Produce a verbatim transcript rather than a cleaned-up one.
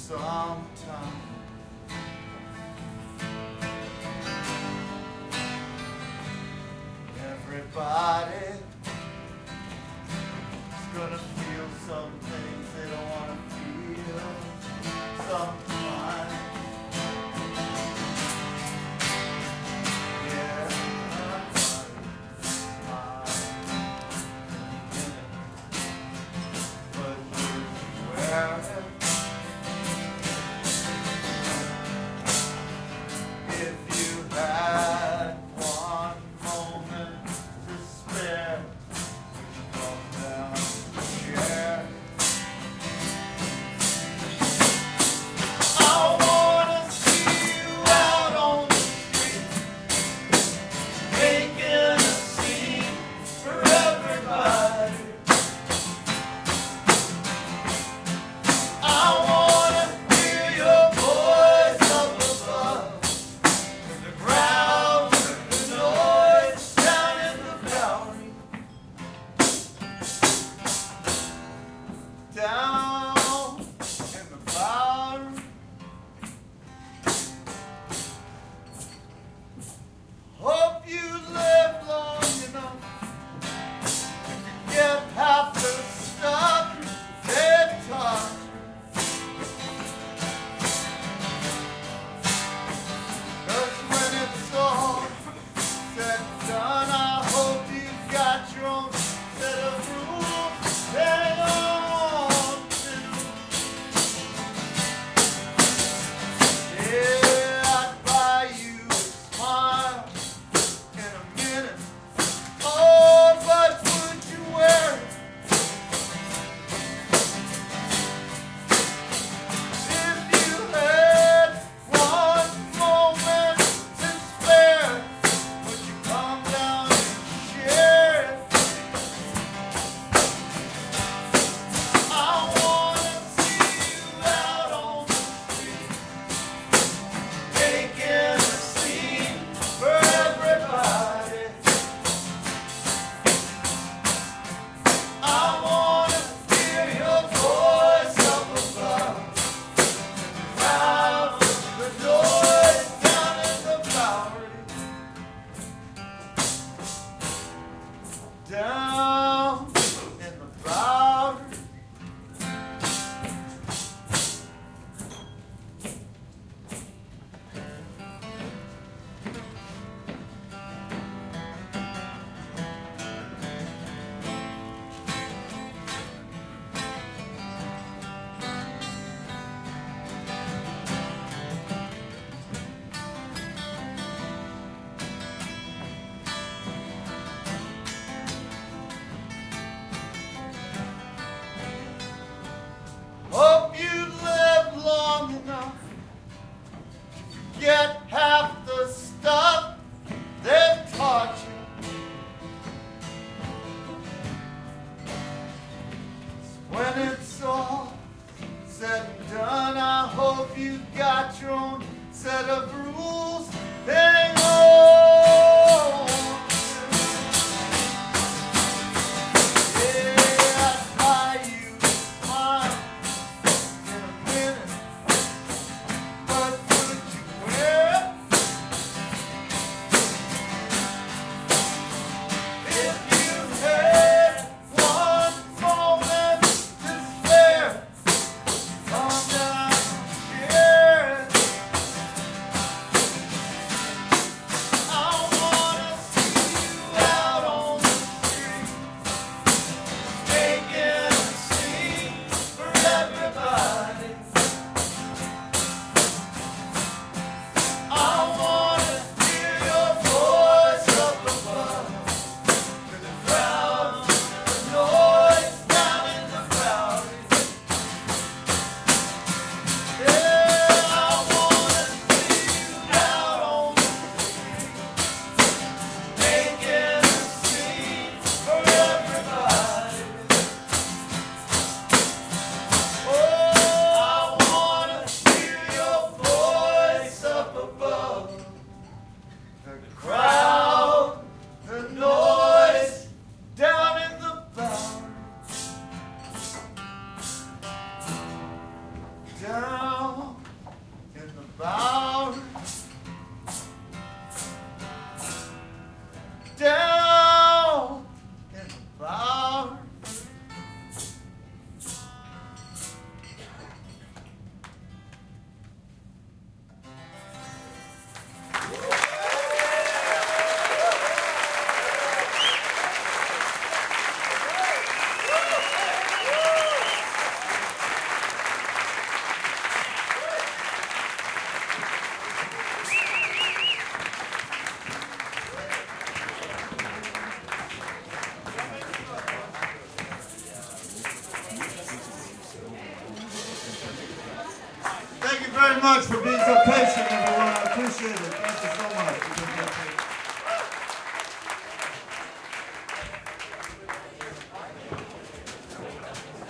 sometime. Everybody's gonna feel some things they don't want to feel sometimes. Yeah, I'm but where if you had one moment to spare, would you come down and share? I wanna see you out on the street, making a scene for everybody. I wanna hear your voice up above the crowd, the noise down in the valley, down in the valley. Hope you live long enough to forget half the stuff they've taught you. 'Cause when it's all said and done, I hope you've got your own set of rules to hang on to. Yeah, I'd buy you a smile in a minute. Oh, but would you wear it? If you had one moment to spare, would you come down and share it? I wanna see you out on the street, making a scene for everybody. I wanna hear your voice up above the crowd, the noise down in the Bowery, down in the Bowery. Hope you live long enough to forget half the stuff they've taught you. When it's all said and done, I hope you got your own set of rules. Hang on. Yeah, I'd buy you a smile in a minute, but would you wear it? If you had one moment to spare, come down and share it. I wanna see you out on the street, making a scene for everybody. I wanna hear your voice up above the crowd, the noise down in the valley. Yeah, I wanna see you out on the street, making a scene for everybody. Oh, I wanna hear your voice up above the crowd, the noise down in the Bowery, down bower. Down in the bower. Thank you very much for being so patient, everyone. I appreciate it. Thank you so much.